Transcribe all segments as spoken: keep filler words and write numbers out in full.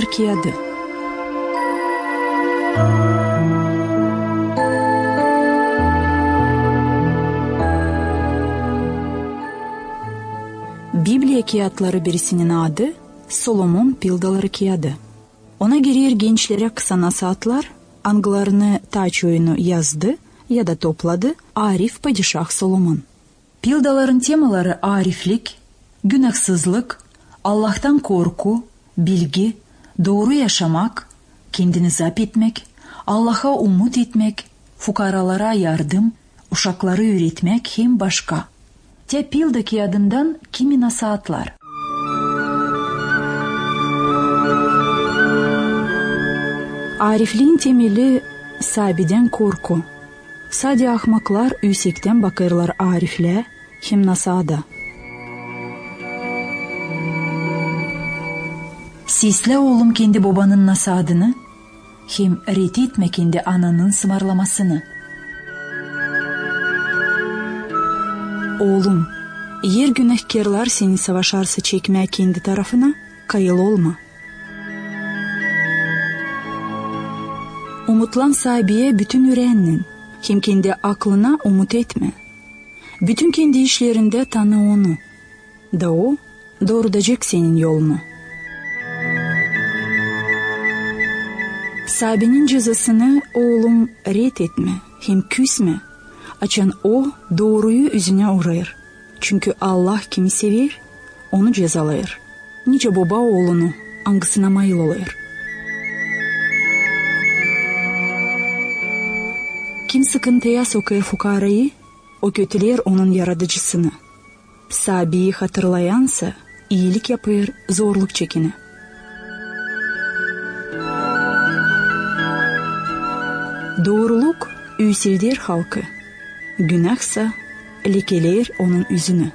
Pildalar kıyады. Bibliya kıyatları birisinin adı Solomon Pildaları kıyады. Ona gelir gençlere kısa nasihatlar, angılarını taç oyunu yazdı ya da topladı Arif Padişah Solomon. Pildaların temaları ariflik, günahsızlık, Allah'tan korku, bilgi, doğru yaşamak, kendini zapt etmek, Allah'a umut etmek, fukaralara yardım, uşakları öğretmek hem başka. Te Pilda kıyadından kimi nasihatlar. Arifliğin temeli sabiden korku. Sadi ahmaklar yüksekten bakırlar arifle hem nasada. Sisle oğlum kendi babanın nasadını, hem ret etme kendi ananın sımarlamasını. Oğlum, yer günahkarlar seni savaşarsa çekmeye kendi tarafına, kayıl olma. Umutlan sahibiye bütün yüreğinin, hem kendi aklına umut etme. Bütün kendi işlerinde tanı onu, da o doğrudacak senin yolunu. Sahibi'nin cezasını oğlum ret etme, hem küsme. Açan o doğruyu yüzüne uğrayır. Çünkü Allah kimi sever, onu cezalayır. Nice baba oğlunu angısına mayıl olayır. Kim sıkıntıya sokar fukarayı, o kötüler onun yaratıcısını. Sabi'yi hatırlayansa iyilik yapır, zorluk çekini. Doğruluk üysildir halkı, günahsa lekeler onun yüzünü.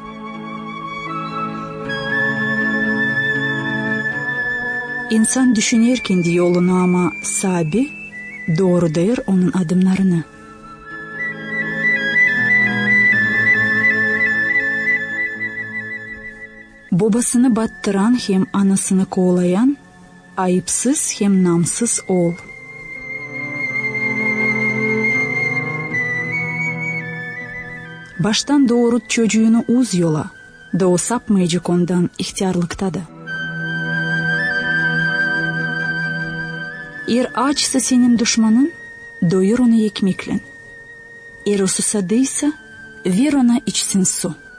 İnsan düşünür kendi yolunu ama Sabi doğrudur onun adımlarını. Babasını battıran hem anasını kovalayan, ayıpsız hem namsız ol. Baştan doğrult çocuğunu uz yola, da o sapmayacak ondan ihtiyarlıkta da. Er açsa senin düşmanın, doyur onu ekmekle. Er o susadıysa, ver ona içsin su.